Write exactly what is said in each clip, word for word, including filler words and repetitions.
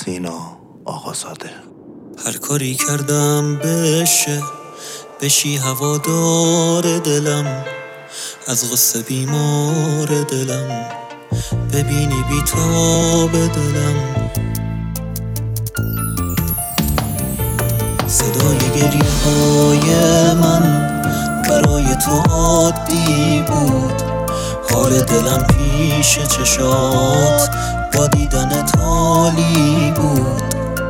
سینا آقازاده. هر کاری کردم بشه بشی هوادار دلم، از غصه بیمار دلم ببینی بیتاب دلم. صدای گریه های من برای تو عادی بود، حال دلم پیش چشات با دیدن تالی بود.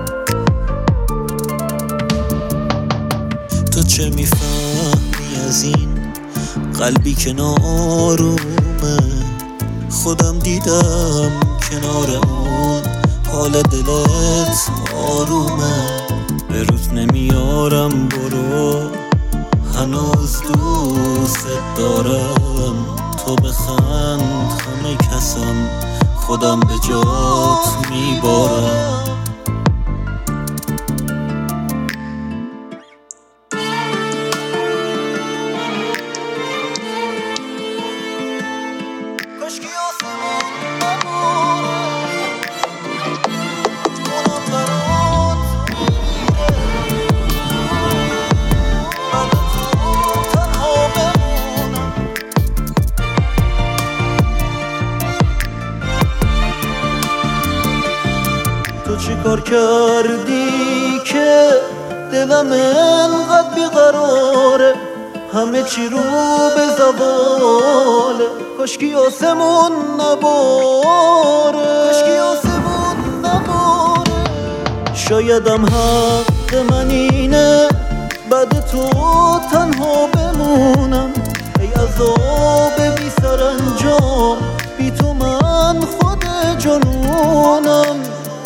تو چه میفهمی از این قلبی که ناآرومه؟ خودم دیدم کنار اون حال دلت آرومه. به روت نمیارم برو، هنوز دوست دارم. تو بخند همه کسم، خودم به جات میبارم. تو چی کار کردی که دلم انقدر بیقراره؟ همه چی رو به زواله، کاشکی آسمون نباره، کاشکی آسمون نباره. شایدم حق من اینه بعد تو تنها بمونم. ای عذاب بی سرانجام، بی تو من خود جنونم.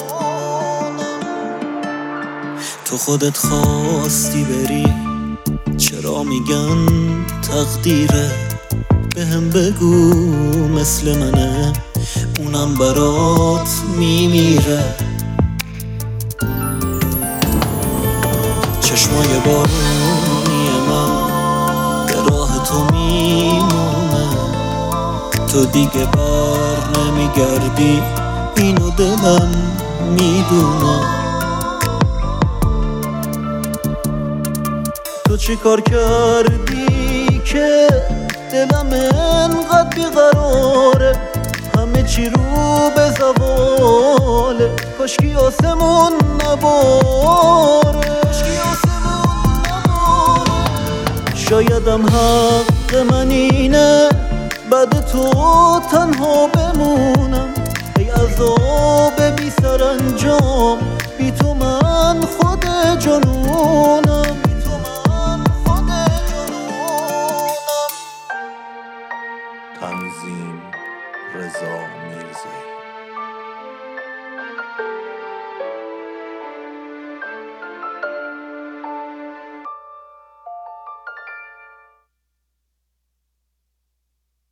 تو خودت خواستی بری، چرا میگن تقدیره؟ بهم بگو مثل منه اونم برات میمیره. چشمای بارونی من به راه تو میمونه، تو دیگه بر نمیگردی اینو دلم میدونه. تو چی کار کردی که دلم انقدر بیقراره؟ همه چی رو به زواله، کاشکی آسمون نباره، کاشکی آسمون نباره. شایدم حق من اینه بعد تو تنها بمونم. ای عذاب بی سرانجام، بی تو من خود جنونم. تنظیم رضا میرزایی.